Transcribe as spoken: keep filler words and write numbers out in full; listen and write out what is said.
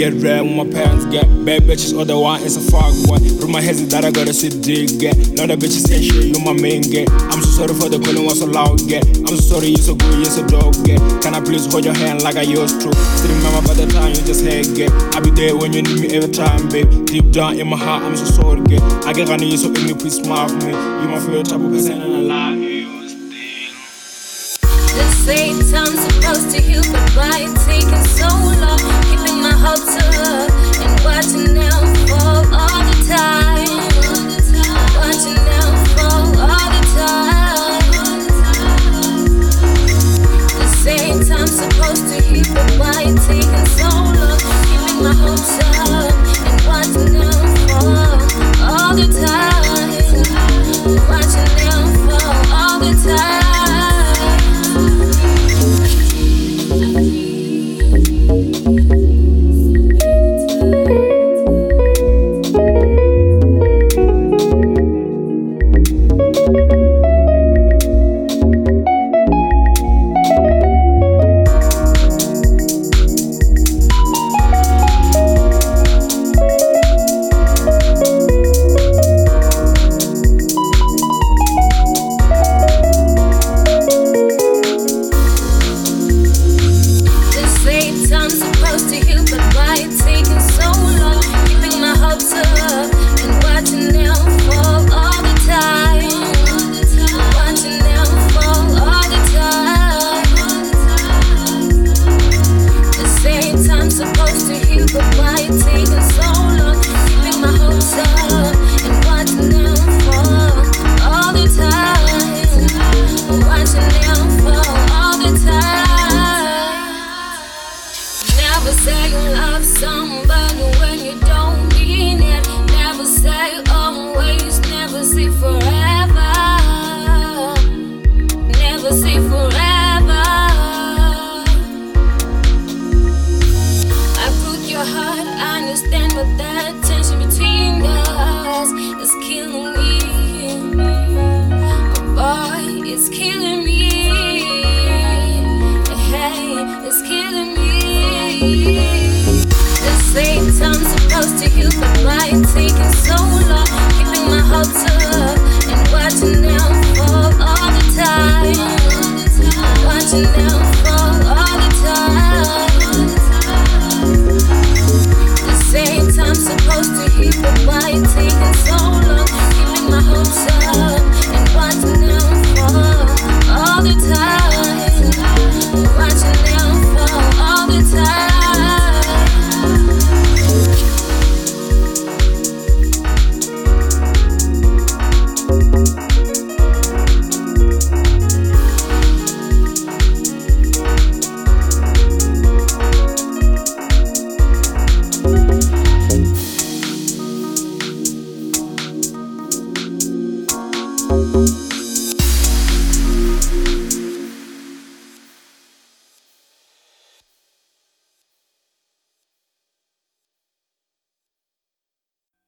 get red when my parents get bad bitches, or the one is a fuck boy. Through my head that I gotta sit dig get. Now the bitches say shit, you my main get. I'm so sorry for the calling was so loud get. I'm so sorry you so good, you so dog get. Can I please hold your hand like I used to? Still remember by the time you just head get. I be there when you need me every time, babe. Deep down in my heart, I'm so sorry get. I get on you so in you, please smile for me. You my favorite type of person and I love you. They say time's supposed to heal, but why it taking so long? Keeping my hopes up and watching them fall all the time. Watching them fall all the time. They say time's supposed to heal, but why it taking so long? Keeping my hopes up and watching them fall all the time. Watching them fall all the time. Thank you.